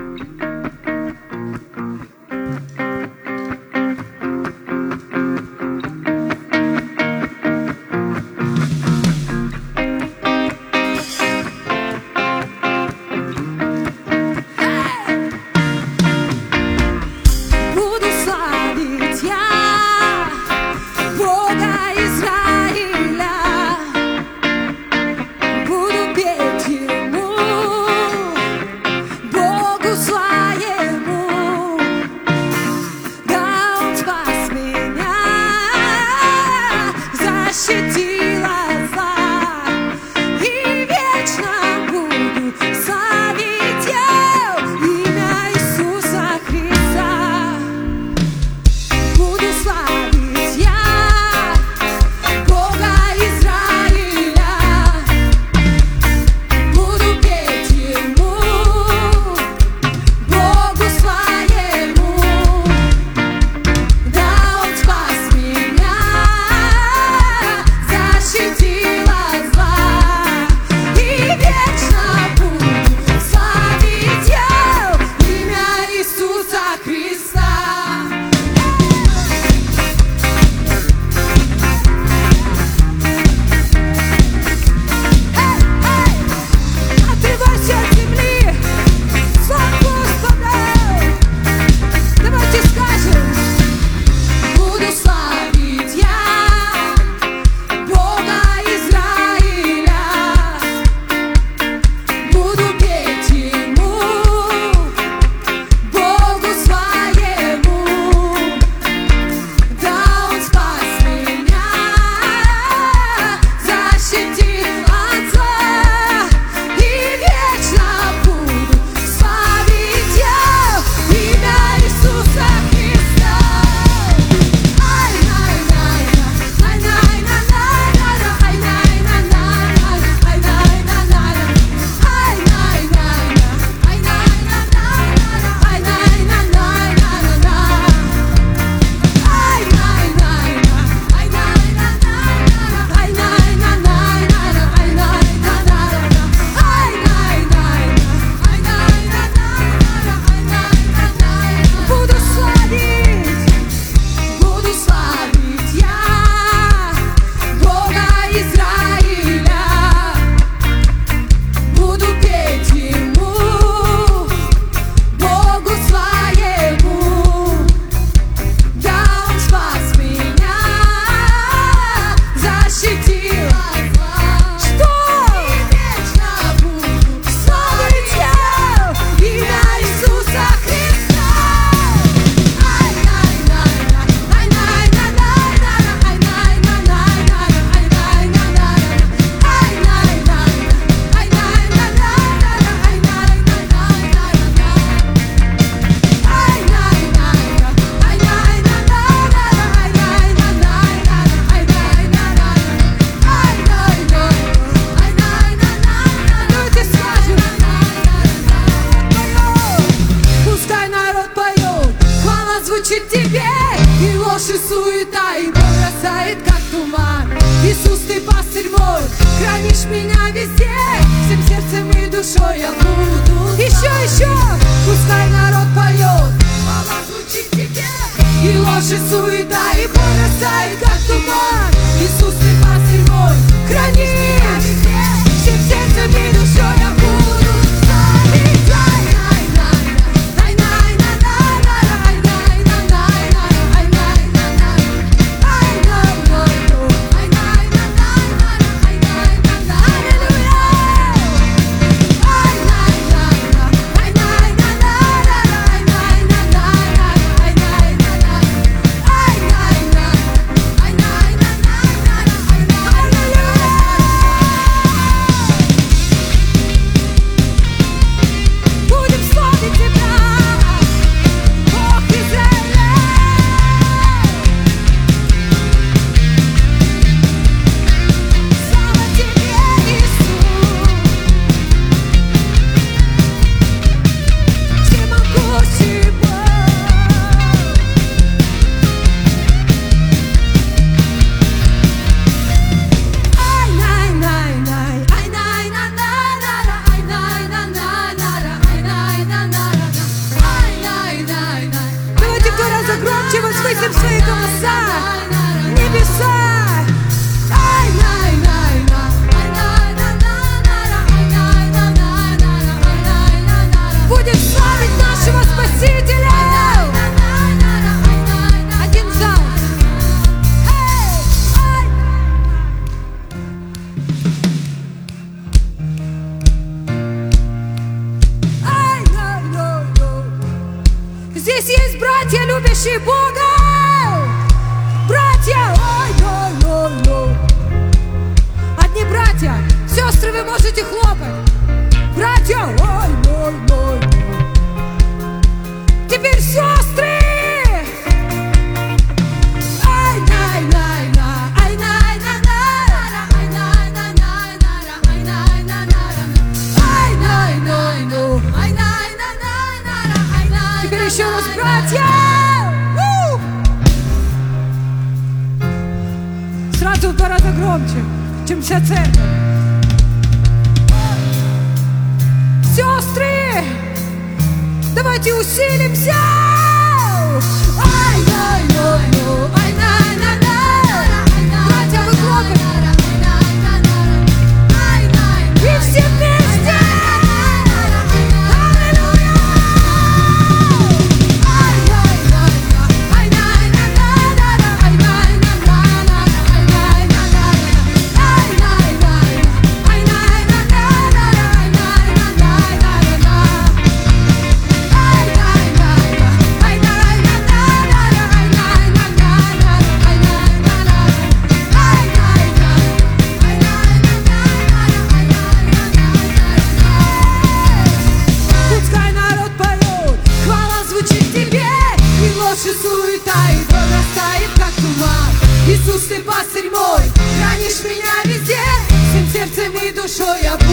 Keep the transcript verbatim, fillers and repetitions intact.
звучит тебе, и ложь, и суета, и боль бросает, как туман. Иисус, ты пастырь мой, хранишь меня везде, всем сердцем и душой я буду. Еще, еще, пускай народ поет, слава звучит тебе, и ложь, и суета, и боль бросает, как туман. Иисус, ты пастырь мой, хранишь меня везде, всем сердцем и душой я буду славить. любящие Бога. Братья, ой-ой-ой-ой. Одни братья, сестры, вы можете хлопать. Братья, ой-ой-ой. Теперь сестры. Теперь еще раз, братья! У! Сразу в два раза громче, чем вся церковь. Сестры, давайте усилимся! Ай-най-най-най, ай-най-най-най. Братья, вы хлопаете. И все вместе! Суета и прорастает, как туман. Иисус, ты пастырь мой, хранишь меня везде. Всем сердцем и душой я